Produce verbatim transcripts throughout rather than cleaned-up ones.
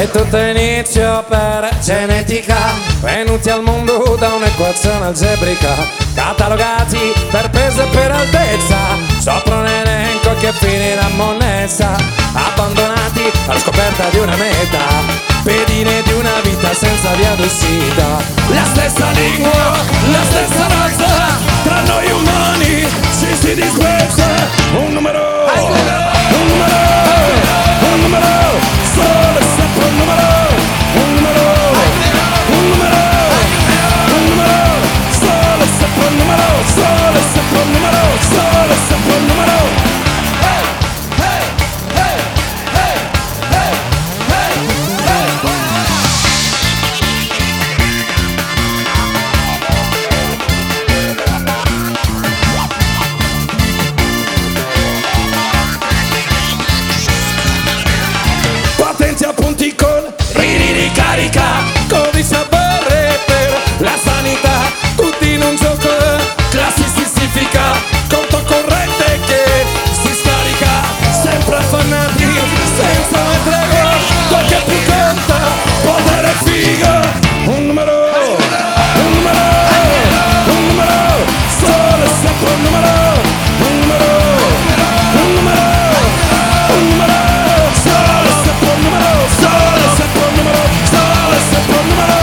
E tutto inizio per genetica, venuti al mondo da un'equazione algebrica, catalogati per peso e per altezza, sopra un elenco che finirà monnezza, abbandonati alla scoperta di una meta, pedine di una vita senza via d'uscita. La stessa lingua, la stessa razza, tra noi umani ci si disprezza. Un numero, un numero, un numero, solo e sempre un numero, un numero, un numero, un numero, solo e sempre un numero, solo e sempre un numero, solo e sempre un numero. Patenti appunti con riri di carica, codice a barre per la sanità, tutti in un gioco classifica, conto corrente che si scarica, sempre affannati, senza una tregua, quel che più conta, potere e figa. Un numero, un numero, un numero, solo e sempre un numero, un numero, un numero, un numero, solo e sempre un numero, solo e sempre un numero, solo e sempre un numero.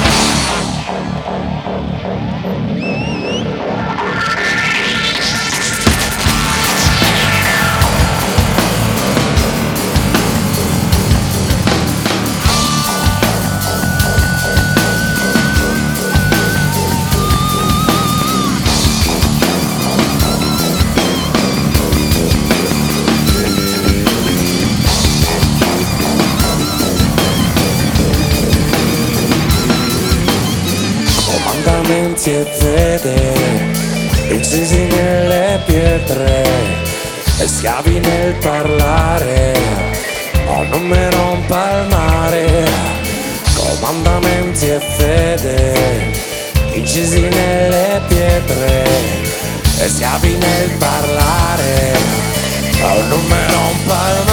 Comandamenti e fede, incisi nelle pietre e schiavi nel parlare, o non mi rompa il mare. Comandamenti e fede, incisi nelle pietre e schiavi nel parlare, o non mi rompa il mare.